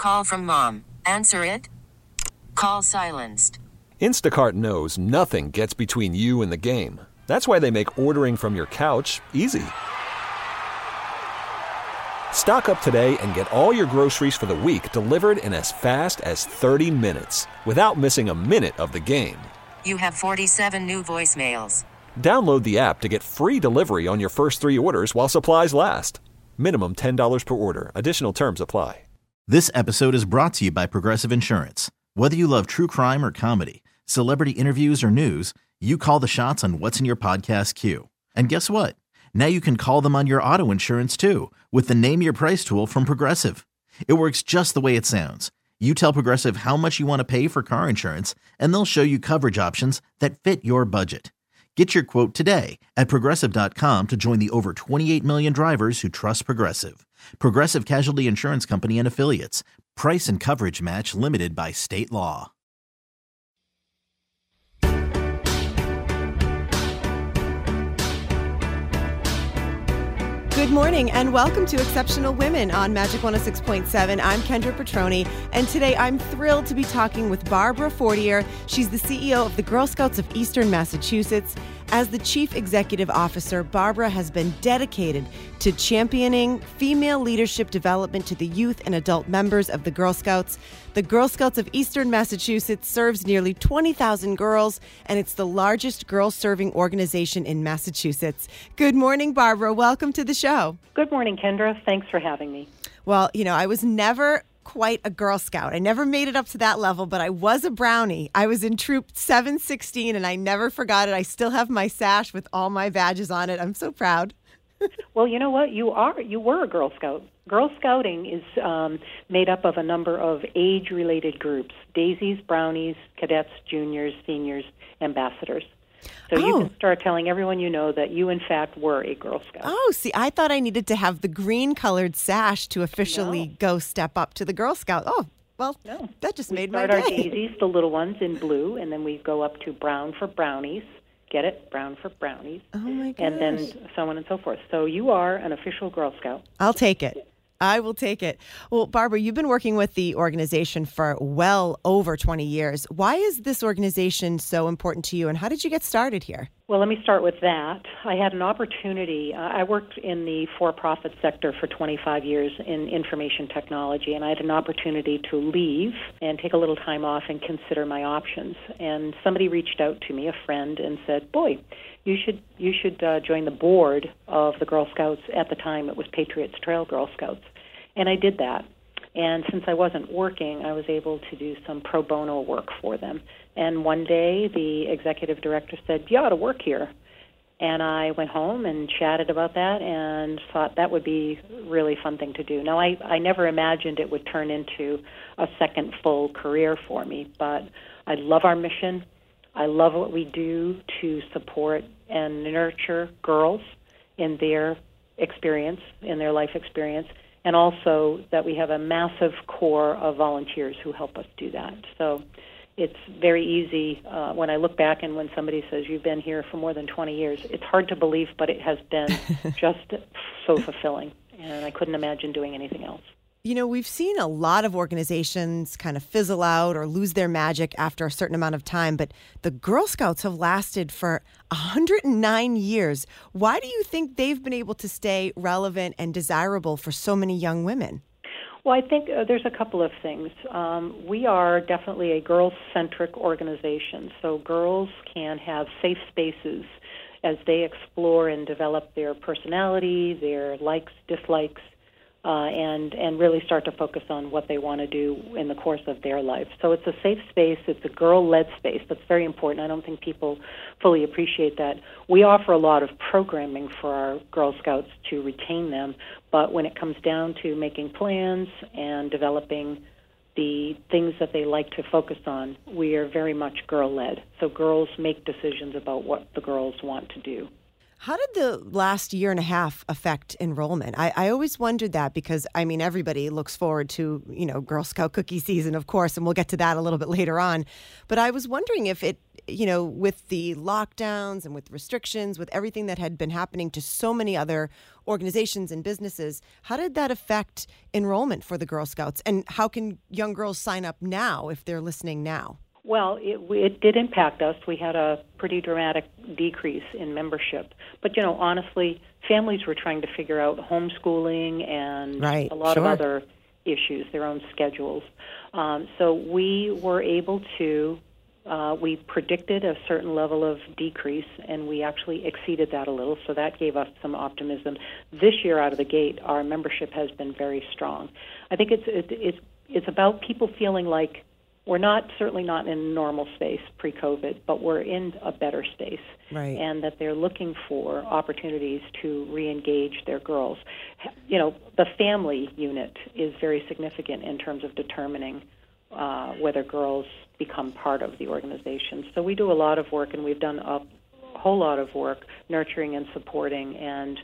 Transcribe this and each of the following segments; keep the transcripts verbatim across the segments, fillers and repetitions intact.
Call from mom. Answer it. Call silenced. Instacart knows nothing gets between you and the game. That's why they make ordering from your couch easy. Stock up today and get all your groceries for the week delivered in as fast as thirty minutes without missing a minute of the game. You have forty-seven new voicemails. Download the app to get free delivery on your first three orders while supplies last. Minimum ten dollars per order. Additional terms apply. This episode is brought to you by Progressive Insurance. Whether you love true crime or comedy, celebrity interviews or news, you call the shots on what's in your podcast queue. And guess what? Now you can call them on your auto insurance too with the Name Your Price tool from Progressive. It works just the way it sounds. You tell Progressive how much you want to pay for car insurance, and they'll show you coverage options that fit your budget. Get your quote today at Progressive dot com to join the over twenty-eight million drivers who trust Progressive. Progressive Casualty Insurance Company and Affiliates. Price and coverage match limited by state law. Good morning and welcome to Exceptional Women on Magic one oh six point seven. I'm Kendra Petroni, and today I'm thrilled to be talking with Barbara Fortier. She's the C E O of the Girl Scouts of Eastern Massachusetts. As the Chief Executive Officer, Barbara has been dedicated to championing female leadership development to the youth and adult members of the Girl Scouts. The Girl Scouts of Eastern Massachusetts serves nearly twenty thousand girls, and it's the largest girl-serving organization in Massachusetts. Good morning, Barbara. Welcome to the show. Good morning, Kendra. Thanks for having me. Well, you know, I was never quite a Girl Scout. I never made it up to that level, but I was a Brownie. I was in Troop seven sixteen, and I never forgot it. I still have my sash with all my badges on it. I'm so proud. Well, you know what? You are. You were a Girl Scout. Girl Scouting is um, made up of a number of age-related groups: daisies, brownies, cadets, juniors, seniors, ambassadors. So oh. you can start telling everyone you know that you, in fact, were a Girl Scout. Oh, see, I thought I needed to have the green-colored sash to officially no. go step up to the Girl Scout. Oh, well, no. that just we made my day. We day. start our daisies, the little ones, in blue, and then we go up to brown for brownies. Get it? Brown for brownies. Oh, my gosh. And then so on and so forth. So you are an official Girl Scout. I'll take it. I will take it. Well, Barbara, you've been working with the organization for well over twenty years. Why is this organization so important to you, and how did you get started here? Well, let me start with that. I had an opportunity. Uh, I worked in the for-profit sector for twenty-five years in information technology, and I had an opportunity to leave and take a little time off and consider my options. And somebody reached out to me, a friend, and said, boy, you should you should uh, join the board of the Girl Scouts. At the time, it was Patriots Trail Girl Scouts. And I did that. And since I wasn't working, I was able to do some pro bono work for them. And one day, the executive director said, you ought to work here. And I went home and chatted about that and thought that would be a really fun thing to do. Now, I, I never imagined it would turn into a second full career for me, but I love our mission. I love what we do to support and nurture girls in their experience, in their life experience, and also that we have a massive core of volunteers who help us do that. So it's very easy uh, when I look back and when somebody says, you've been here for more than twenty years, it's hard to believe, but it has been just so fulfilling, and I couldn't imagine doing anything else. You know, we've seen a lot of organizations kind of fizzle out or lose their magic after a certain amount of time, but the Girl Scouts have lasted for one hundred nine years. Why do you think they've been able to stay relevant and desirable for so many young women? Well, I think uh, there's a couple of things. Um, we are definitely a girl-centric organization, so girls can have safe spaces as they explore and develop their personality, their likes, dislikes, Uh, and and really start to focus on what they want to do in the course of their life. So it's a safe space. It's a girl-led space. That's very important. I don't think people fully appreciate that. We offer a lot of programming for our Girl Scouts to retain them, but when it comes down to making plans and developing the things that they like to focus on, we are very much girl-led. So girls make decisions about what the girls want to do. How did the last year and a half affect enrollment? I, I always wondered that because, I mean, everybody looks forward to, you know, Girl Scout cookie season, of course, and we'll get to that a little bit later on. But I was wondering if it, you know, with the lockdowns and with restrictions, with everything that had been happening to so many other organizations and businesses, how did that affect enrollment for the Girl Scouts? And how can young girls sign up now if they're listening now? Well, it, it did impact us. We had a pretty dramatic decrease in membership. But, you know, honestly, families were trying to figure out homeschooling and right, a lot sure. of other issues, their own schedules. Um, so we were able to, uh, we predicted a certain level of decrease, and we actually exceeded that a little, so that gave us some optimism. This year out of the gate, our membership has been very strong. I think it's it, it's it's about people feeling like we're not, certainly not in a normal space pre-COVID, but we're in a better space. Right. And that they're looking for opportunities to re-engage their girls. You know, the family unit is very significant in terms of determining uh, whether girls become part of the organization. So we do a lot of work, and we've done a whole lot of work nurturing and supporting and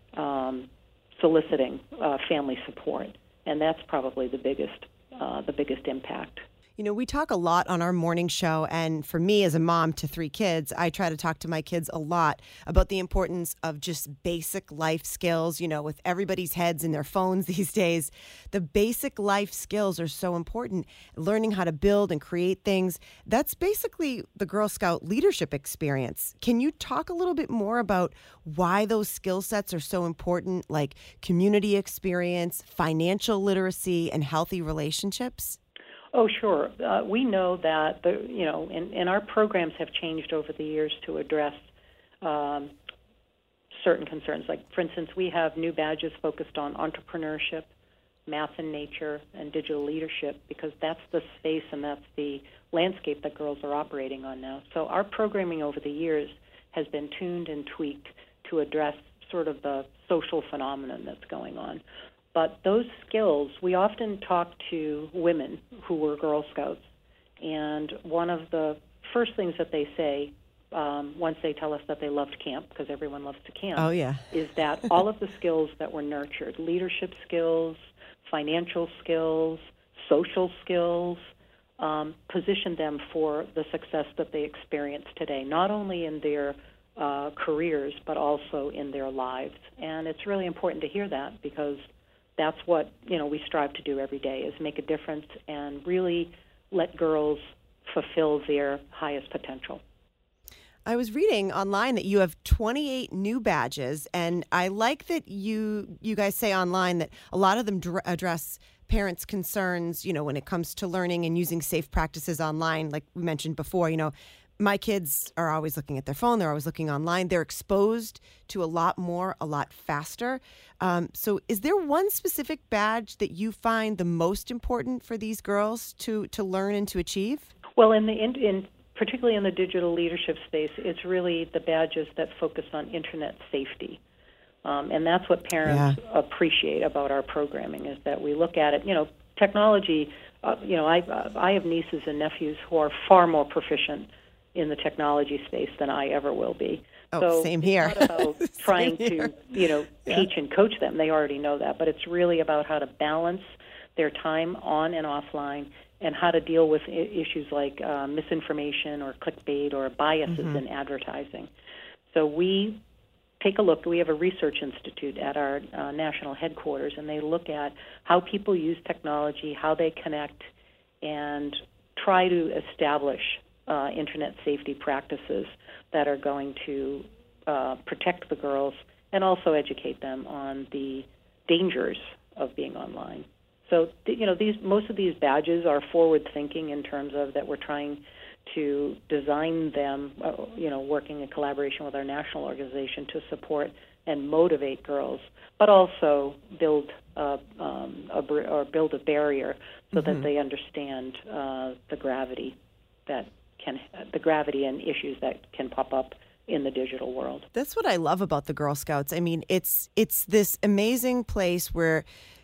um, soliciting uh, family support. And that's probably the biggest, uh, the biggest impact. You know, we talk a lot on our morning show, and for me as a mom to three kids, I try to talk to my kids a lot about the importance of just basic life skills. You know, with everybody's heads in their phones these days, the basic life skills are so important. Learning how to build and create things, that's basically the Girl Scout leadership experience. Can you talk a little bit more about why those skill sets are so important, like community experience, financial literacy, and healthy relationships? Oh, sure. Uh, we know that, the, you know, and, and our programs have changed over the years to address um, certain concerns. Like, for instance, we have new badges focused on entrepreneurship, math and nature, and digital leadership, because that's the space and that's the landscape that girls are operating on now. So our programming over the years has been tuned and tweaked to address sort of the social phenomenon that's going on. But those skills, we often talk to women who were Girl Scouts, and one of the first things that they say um, once they tell us that they loved camp, because everyone loves to camp, oh, yeah. is that all of the skills that were nurtured, leadership skills, financial skills, social skills, um, positioned them for the success that they experience today, not only in their uh, careers, but also in their lives. And it's really important to hear that, because that's what, you know, we strive to do every day, is make a difference and really let girls fulfill their highest potential. I was reading online that you have twenty-eight new badges, and I like that you you guys say online that a lot of them dr- address parents' concerns, you know, when it comes to learning and using safe practices online. Like we mentioned before, you know, my kids are always looking at their phone. They're always looking online. They're exposed to a lot more, a lot faster. Um, so is there one specific badge that you find the most important for these girls to, to learn and to achieve? Well, in the in, in particularly in the digital leadership space, it's really the badges that focus on internet safety. Um, and that's what parents yeah. appreciate about our programming, is that we look at it, you know, technology, uh, you know, I, uh, I have nieces and nephews who are far more proficient in the technology space than I ever will be. Oh, so same here. It's not about trying here. to, you know, yeah. teach and coach them. They already know that. But it's really about how to balance their time on and offline, and how to deal with I- issues like uh, misinformation or clickbait or biases mm-hmm. in advertising. So we take a look. We have a research institute at our uh, national headquarters, and they look at how people use technology, how they connect, and try to establish uh, internet safety practices that are going to uh, protect the girls and also educate them on the dangers of being online. So, you know, these most of these badges are forward-thinking in terms of that we're trying to design them, uh, you know, working in collaboration with our national organization to support and motivate girls, but also build a, um, a or build a barrier so mm-hmm. that they understand uh, the gravity that can, the gravity and issues that can pop up in the digital world. That's what I love about the Girl Scouts. I mean, it's it's this amazing place where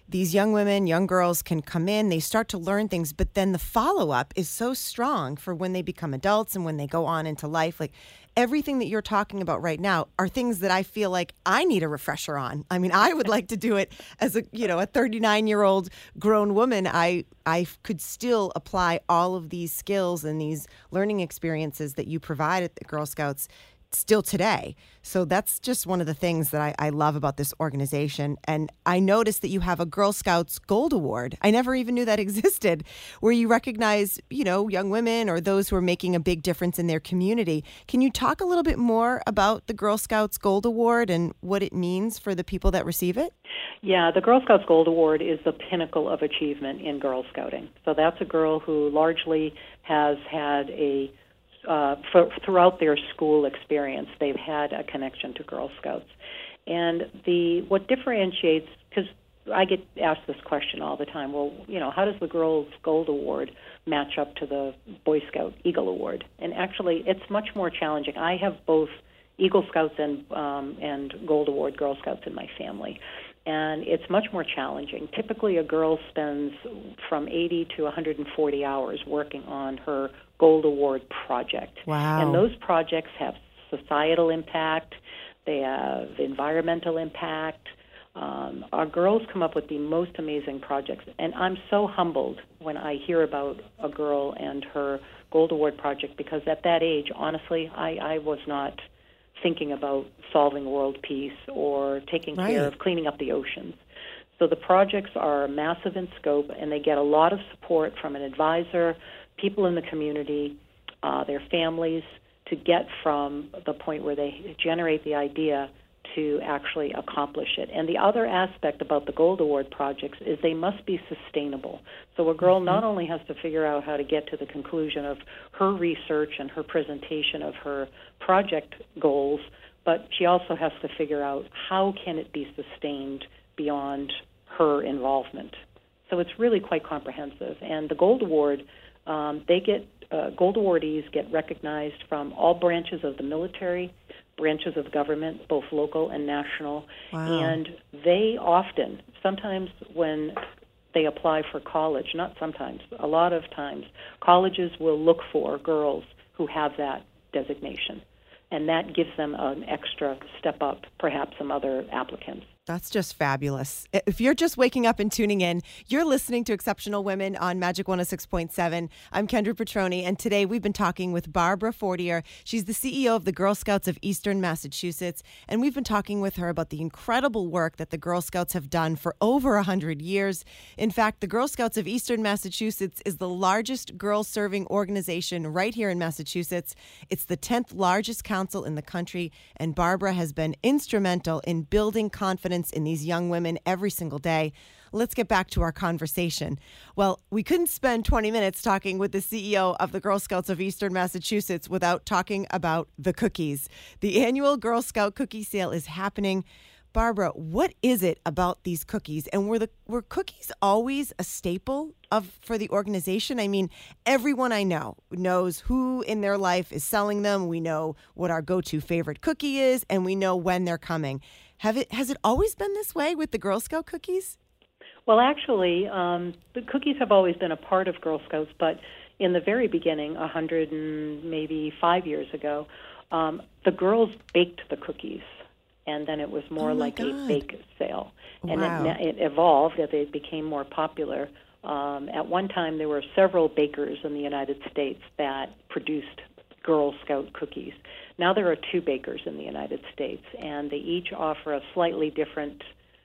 these young women, young girls can come in, they start to learn things, but then the follow-up is so strong for when they become adults and when they go on into life. Like everything that you're talking about right now are things that I feel like I need a refresher on. I mean, I would like to do it as a, you know, a thirty-nine-year-old grown woman. I I could still apply all of these skills and these learning experiences that you provide at the Girl Scouts still today. So that's just one of the things that I, I love about this organization. And I noticed that you have a Girl Scouts Gold Award. I never even knew that existed, where you recognize, you know, young women or those who are making a big difference in their community. Can you talk a little bit more about the Girl Scouts Gold Award and what it means for the people that receive it? Yeah, the Girl Scouts Gold Award is the pinnacle of achievement in Girl Scouting. So that's a girl who largely has had a Uh, for, throughout their school experience, they've had a connection to Girl Scouts. And the what differentiates, because I get asked this question all the time, well, you know, how does the Girls Gold Award match up to the Boy Scout Eagle Award? And actually, it's much more challenging. I have both Eagle Scouts and um, and Gold Award Girl Scouts in my family. And it's much more challenging. Typically, a girl spends from eighty to one hundred forty hours working on her Gold Award project. Wow. And those projects have societal impact, they have environmental impact. Um, our girls come up with the most amazing projects. And I'm so humbled when I hear about a girl and her Gold Award project, because at that age, honestly, I, I was not thinking about solving world peace or taking Right. care of cleaning up the oceans. So the projects are massive in scope, and they get a lot of support from an advisor, people in the community, uh, their families, to get from the point where they generate the idea to actually accomplish it. And the other aspect about the Gold Award projects is they must be sustainable. So a girl not only has to figure out how to get to the conclusion of her research and her presentation of her project goals, but she also has to figure out how can it be sustained beyond her involvement. So it's really quite comprehensive. And the Gold Award, um, they get, uh, Gold awardees get recognized from all branches of the military, branches of government, both local and national. Wow. And they often, sometimes when they apply for college, not sometimes, a lot of times, colleges will look for girls who have that designation. And that gives them an extra step up, perhaps some other applicants. That's just fabulous. If you're just waking up and tuning in, you're listening to Exceptional Women on Magic one oh six point seven. I'm Kendra Petroni, and today we've been talking with Barbara Fortier. She's the C E O of the Girl Scouts of Eastern Massachusetts, and we've been talking with her about the incredible work that the Girl Scouts have done for over one hundred years. In fact, the Girl Scouts of Eastern Massachusetts is the largest girl-serving organization right here in Massachusetts. It's the tenth largest council in the country, and Barbara has been instrumental in building confidence in these young women every single day. Let's get back to our conversation. Well, we couldn't spend twenty minutes talking with the C E O of the Girl Scouts of Eastern Massachusetts without talking about the cookies. The annual Girl Scout cookie sale is happening. Barbara, what is it about these cookies? And were the were cookies always a staple of for the organization? I mean, everyone I know knows who in their life is selling them. We know what our go-to favorite cookie is, and we know when they're coming. Have it has it always been this way with the Girl Scout cookies? Well, actually, um, the cookies have always been a part of Girl Scouts, but in the very beginning, a hundred and maybe five years ago, um, the girls baked the cookies, and then it was more Oh my like God. a bake sale. And Wow. it, it evolved as it became more popular. Um, at one time, there were several bakers in the United States that produced Girl Scout cookies. Now there are two bakers in the United States, and they each offer a slightly different,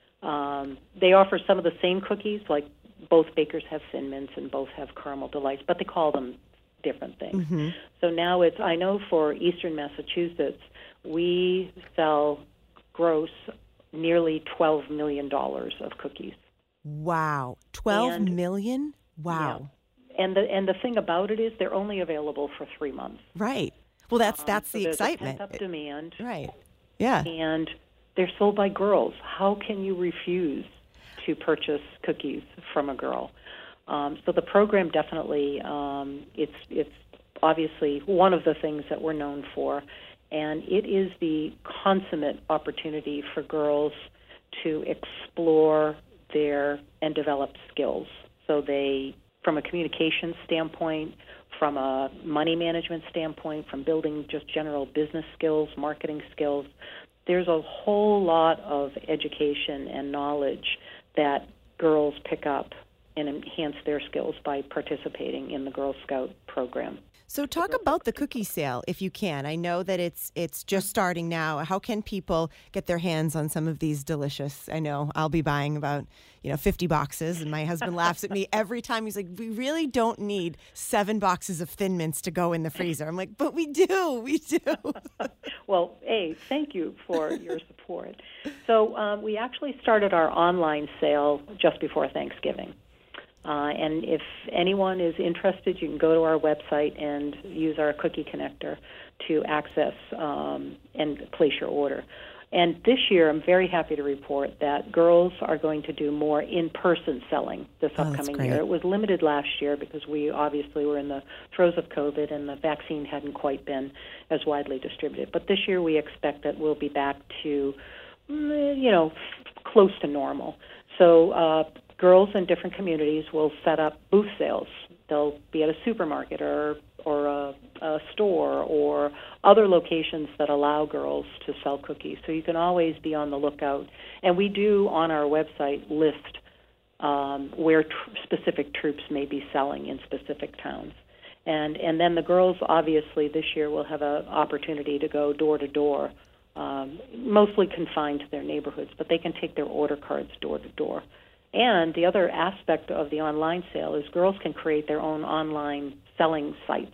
um, they offer some of the same cookies, like both bakers have Thin Mints and both have Caramel Delights, but they call them different things. Mm-hmm. So now it's, I know for Eastern Massachusetts, we sell gross nearly twelve million dollars of cookies. Wow. twelve And- million? Wow. Yeah. And the and the thing about it is they're only available for three months. Right. Well, that's Um, that's so the there's excitement. A pent-up demand, Right. Yeah. and they're sold by girls. How can you refuse to purchase cookies from a girl? Um, so the program definitely, um, it's it's obviously one of the things that we're known for, and it is the consummate opportunity for girls to explore their and develop skills. So they, from a communication standpoint, from a money management standpoint, from building just general business skills, marketing skills, there's a whole lot of education and knowledge that girls pick up and enhance their skills by participating in the Girl Scout program. So talk about the cookie sale, if you can. I know that it's it's just starting now. How can people get their hands on some of these delicious? I know I'll be buying about, you know, fifty boxes, and my husband laughs at me every time. He's like, we really don't need seven boxes of Thin Mints to go in the freezer. I'm like, but we do, we do. Well, A, thank you for your support. So um, we actually started our online sale just before Thanksgiving. Uh, and if anyone is interested, you can go to our website and use our cookie connector to access um, and place your order. And this year, I'm very happy to report that girls are going to do more in-person selling this Oh, upcoming that's great. year. It was limited last year because we obviously were in the throes of COVID and the vaccine hadn't quite been as widely distributed. But this year, we expect that we'll be back to, mm, you know, close to normal. So uh, girls in different communities will set up booth sales. They'll be at a supermarket or or a, a store or other locations that allow girls to sell cookies. So you can always be on the lookout. And we do on our website list um, where tr- specific troops may be selling in specific towns. And and then the girls obviously this year will have an opportunity to go door to door, um, mostly confined to their neighborhoods, but they can take their order cards door to door. And the other aspect of the online sale is girls can create their own online selling sites,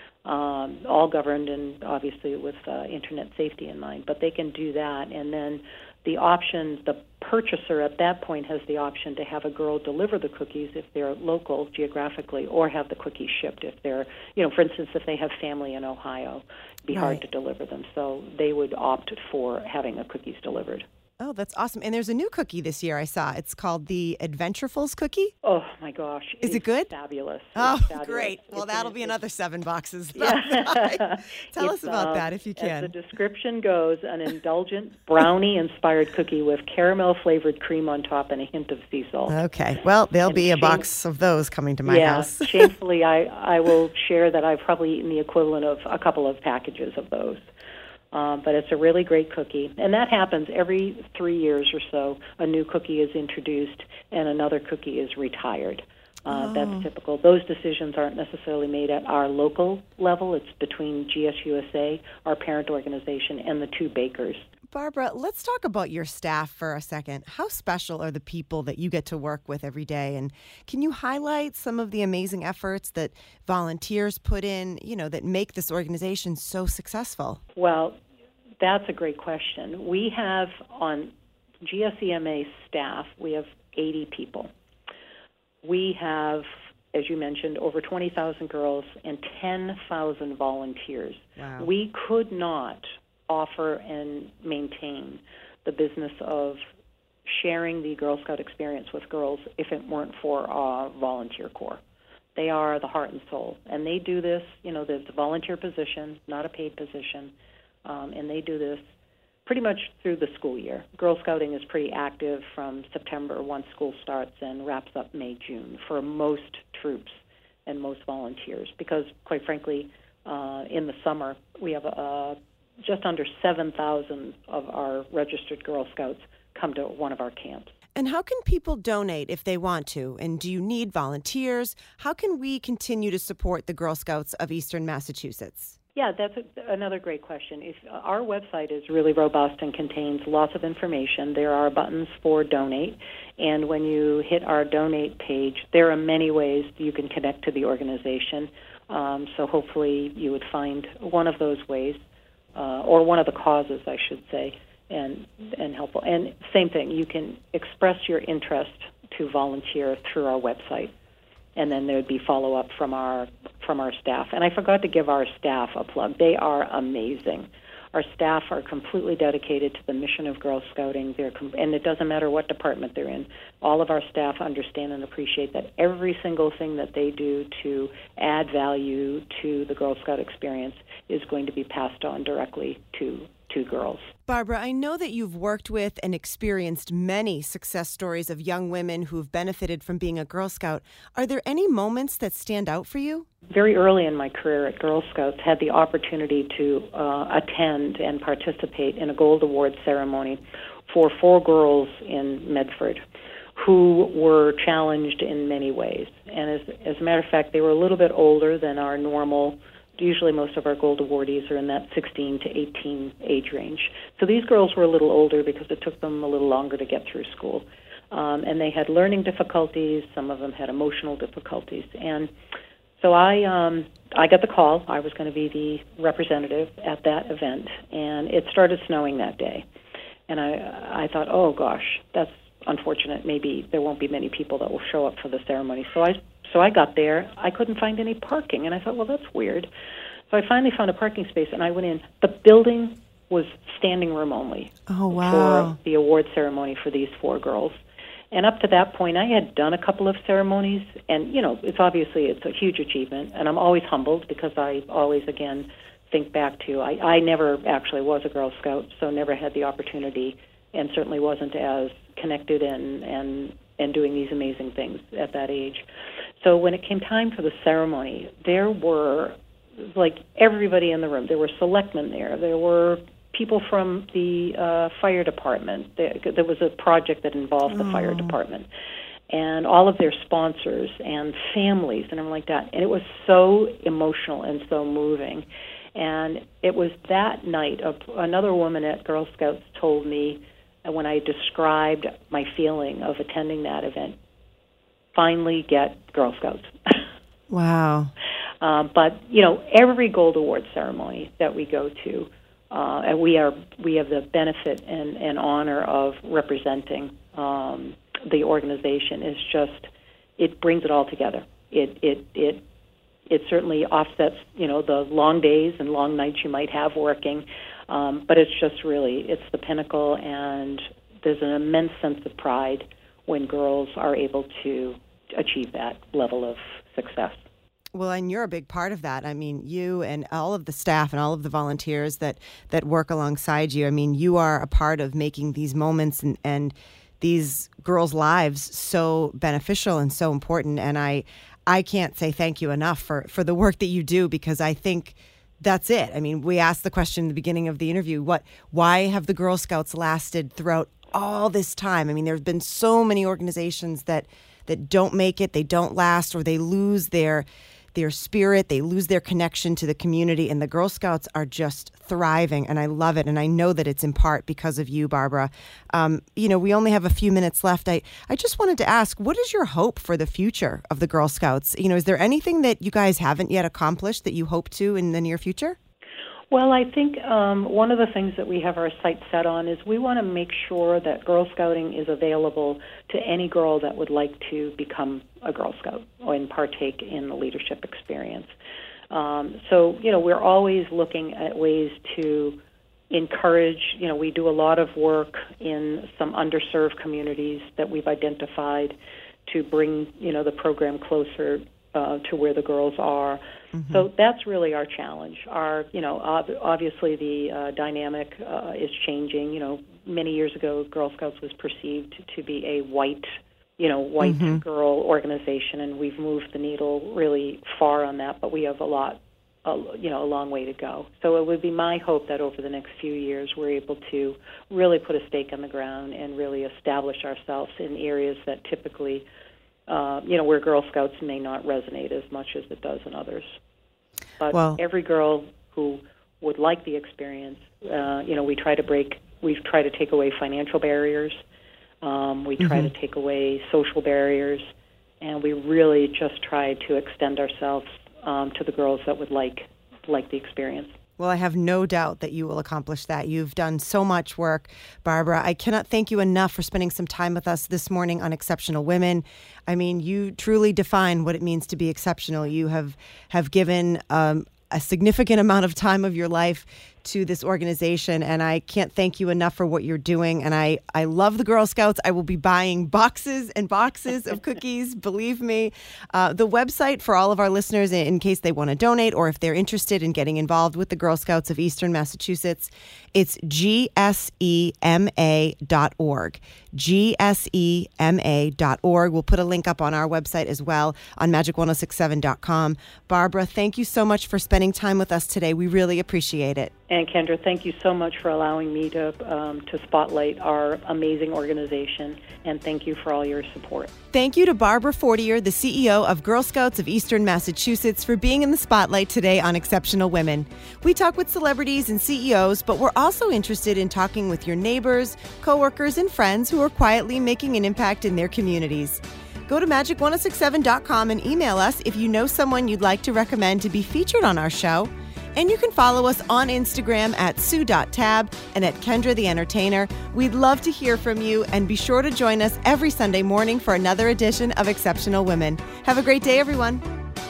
um, all governed and obviously with uh, internet safety in mind. But they can do that, and then the option, the purchaser at that point has the option to have a girl deliver the cookies if they're local geographically, or have the cookies shipped if they're, you know, for instance, if they have family in Ohio, it'd be Right. hard to deliver them. So they would opt for having the cookies delivered. Oh, that's awesome. And there's a new cookie this year I saw. It's called the Adventurefuls cookie. Oh, my gosh. Is it It's good? Fabulous. Oh, It's fabulous. great. Well, It's that'll an- be it's- another seven boxes. Yeah. Tell It's, us about um, that if you As can. the description goes, an indulgent brownie-inspired cookie with caramel-flavored cream on top and a hint of sea salt. Okay. Well, there'll And be a shame- box of those coming to my yeah, house. shamefully, I, I will share that I've probably eaten the equivalent of a couple of packages of those. Um, but it's a really great cookie. And that happens every three years or so. A new cookie is introduced and another cookie is retired. Uh, Oh. That's typical. Those decisions aren't necessarily made at our local level. It's between G S U S A, our parent organization, and the two bakers. Barbara, let's talk about your staff for a second. How special are the people that you get to work with every day? And can you highlight some of the amazing efforts that volunteers put in, you know, that make this organization so successful? Well, that's a great question. We have on G S E M A staff, we have eighty people. We have, as you mentioned, over twenty thousand girls and ten thousand volunteers. Wow. We could not offer and maintain the business of sharing the Girl Scout experience with girls if it weren't for our volunteer corps. They are the heart and soul, and they do this, you know, it's a volunteer position, not a paid position, um, and they do this pretty much through the school year. Girl Scouting is pretty active from September once school starts and wraps up May, June for most troops and most volunteers because, quite frankly, uh, in the summer we have uh, just under seven thousand of our registered Girl Scouts come to one of our camps. And how can people donate if they want to? And do you need volunteers? How can we continue to support the Girl Scouts of Eastern Massachusetts? Yeah, that's a, another great question. If, uh, our website is really robust and contains lots of information. There are buttons for donate, and when you hit our donate page, there are many ways you can connect to the organization. Um, so hopefully you would find one of those ways, uh, or one of the causes, I should say, and and helpful. And same thing, you can express your interest to volunteer through our website, and then there would be follow-up from our from our staff. And I forgot to give our staff a plug. They are amazing. Our staff are completely dedicated to the mission of Girl Scouting. They're com- and it doesn't matter what department they're in. All of our staff understand and appreciate that every single thing that they do to add value to the Girl Scout experience is going to be passed on directly to to two girls. Barbara, I know that you've worked with and experienced many success stories of young women who've benefited from being a Girl Scout. Are there any moments that stand out for you? Very early in my career at Girl Scouts, had the opportunity to uh, attend and participate in a Gold Award ceremony for four girls in Medford who were challenged in many ways. And as, as a matter of fact, they were a little bit older than our normal. Usually most of our Gold Awardees are in that sixteen to eighteen age range. So these girls were a little older because it took them a little longer to get through school. Um, and they had learning difficulties. Some of them had emotional difficulties. And so I um, I got the call. I was going to be the representative at that event. And it started snowing that day. And I, I thought, oh, gosh, that's unfortunate. Maybe there won't be many people that will show up for the ceremony. So I So I got there. I couldn't find any parking, and I thought, well, that's weird. So I finally found a parking space, and I went in. The building was standing room only oh, wow. for the award ceremony for these four girls. And up to that point, I had done a couple of ceremonies, and, you know, it's obviously it's a huge achievement, and I'm always humbled because I always, again, think back to, I, I never actually was a Girl Scout, so never had the opportunity, and certainly wasn't as connected and, and, and doing these amazing things at that age. So when it came time for the ceremony, there were, like, everybody in the room. There were selectmen there. There were people from the uh, fire department. There, there was a project that involved the oh. fire department. And all of their sponsors and families and everything like that. And it was so emotional and so moving. And it was that night, uh, another woman at Girl Scouts told me, uh, when I described my feeling of attending that event, finally get Girl Scouts. Wow. Um, but, you know, every Gold Award ceremony that we go to, uh, and we are we have the benefit and, and honor of representing um, the organization, is just, it brings it all together. It it it it certainly offsets, you know, the long days and long nights you might have working, um, but it's just really, it's the pinnacle, and there's an immense sense of pride when girls are able to achieve that level of success. Well, and you're a big part of that. I mean, you and all of the staff and all of the volunteers that, that work alongside you, I mean, you are a part of making these moments and, and these girls' lives so beneficial and so important. And I I can't say thank you enough for, for the work that you do, because I think that's it. I mean, we asked the question in the beginning of the interview, what, why have the Girl Scouts lasted throughout all this time? I mean, there have been so many organizations that that don't make it, they don't last, or they lose their their spirit, they lose their connection to the community, and the Girl Scouts are just thriving, and I love it, and I know that it's in part because of you, Barbara. Um, you know, we only have a few minutes left. I, I just wanted to ask, what is your hope for the future of the Girl Scouts? You know, is there anything that you guys haven't yet accomplished that you hope to in the near future? Well, I think um, one of the things that we have our sights set on is we want to make sure that Girl Scouting is available to any girl that would like to become a Girl Scout and partake in the leadership experience. Um, so, you know, we're always looking at ways to encourage, you know, we do a lot of work in some underserved communities that we've identified to bring, you know, the program closer uh, to where the girls are. Mm-hmm. So that's really our challenge. Our, you know, ob- obviously the uh, dynamic uh, is changing. You know, many years ago, Girl Scouts was perceived to be a white, you know, white mm-hmm. girl organization, and we've moved the needle really far on that. But we have a lot, uh, you know, a long way to go. So it would be my hope that over the next few years, we're able to really put a stake in the ground and really establish ourselves in areas that typically, Uh, you know, where Girl Scouts may not resonate as much as it does in others. But well, every girl who would like the experience, uh, you know, we try to break, we try to take away financial barriers, um, we try mm-hmm. to take away social barriers, and we really just try to extend ourselves um, to the girls that would like like the experience. Well, I have no doubt that you will accomplish that. You've done so much work, Barbara. I cannot thank you enough for spending some time with us this morning on Exceptional Women. I mean, you truly define what it means to be exceptional. You have, have given um, a significant amount of time of your life to this organization, and I can't thank you enough for what you're doing. And I, I love the Girl Scouts. I will be buying boxes and boxes of cookies, believe me. Uh, the website for all of our listeners, in case they want to donate or if they're interested in getting involved with the Girl Scouts of Eastern Massachusetts, it's G S E M A dot org. G S E M A dot org. We'll put a link up on our website as well on magic ten sixty-seven dot com. Barbara, thank you so much for spending time with us today. We really appreciate it. And Kendra, thank you so much for allowing me to um, to spotlight our amazing organization, and thank you for all your support. Thank you to Barbara Fortier, the C E O of Girl Scouts of Eastern Massachusetts, for being in the spotlight today on Exceptional Women. We talk with celebrities and C E Os, but we're also interested in talking with your neighbors, coworkers, and friends who are quietly making an impact in their communities. Go to magic ten sixty-seven dot com and email us if you know someone you'd like to recommend to be featured on our show. And you can follow us on Instagram at sue dot tab and at Kendra the Entertainer. We'd love to hear from you, and be sure to join us every Sunday morning for another edition of Exceptional Women. Have a great day, everyone.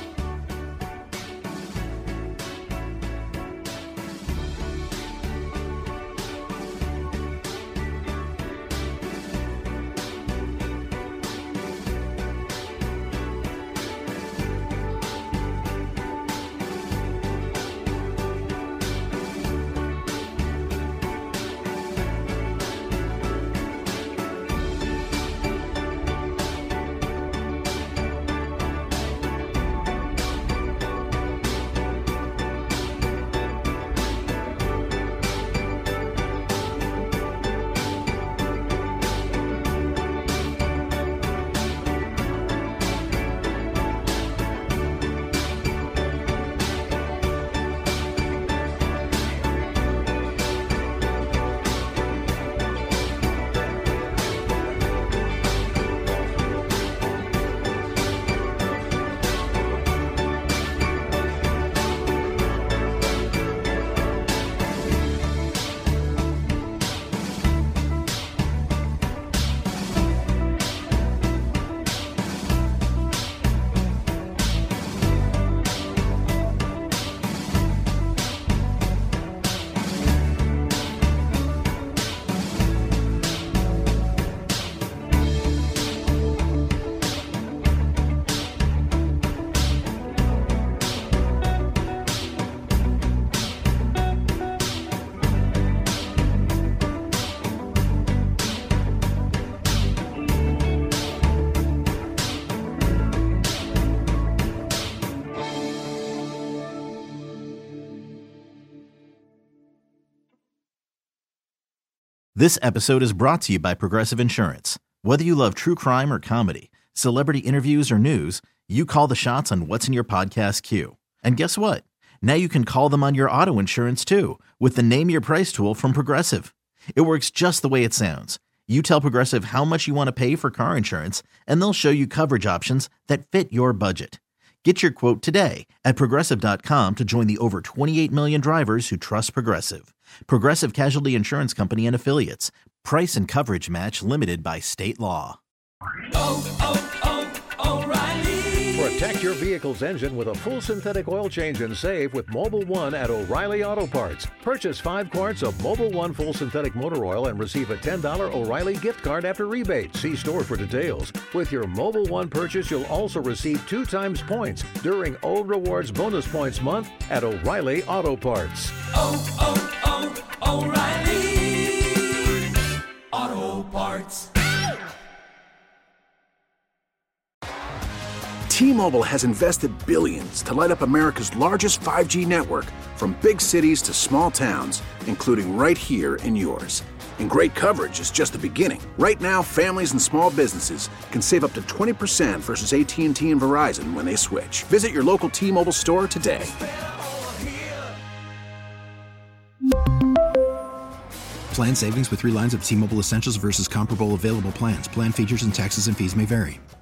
This episode is brought to you by Progressive Insurance. Whether you love true crime or comedy, celebrity interviews or news, you call the shots on what's in your podcast queue. And guess what? Now you can call them on your auto insurance too, with the Name Your Price tool from Progressive. It works just the way it sounds. You tell Progressive how much you want to pay for car insurance, and they'll show you coverage options that fit your budget. Get your quote today at progressive dot com to join the over twenty-eight million drivers who trust Progressive. Progressive Casualty Insurance Company and Affiliates. Price and coverage match limited by state law. Oh, oh, oh, O'Reilly. Protect your vehicle's engine with a full synthetic oil change and save with Mobil one at O'Reilly Auto Parts. Purchase five quarts of Mobil one full synthetic motor oil and receive a ten dollars O'Reilly gift card after rebate. See store for details. With your Mobil one purchase, you'll also receive two times points during O Rewards Bonus Points Month at O'Reilly Auto Parts. Oh, oh, oh, O'Reilly Auto Parts. T-Mobile has invested billions to light up America's largest five G network, from big cities to small towns, including right here in yours. And great coverage is just the beginning. Right now, families and small businesses can save up to twenty percent versus A T and T and Verizon when they switch. Visit your local T-Mobile store today. Plan savings with three lines of T-Mobile Essentials versus comparable available plans. Plan features and taxes and fees may vary.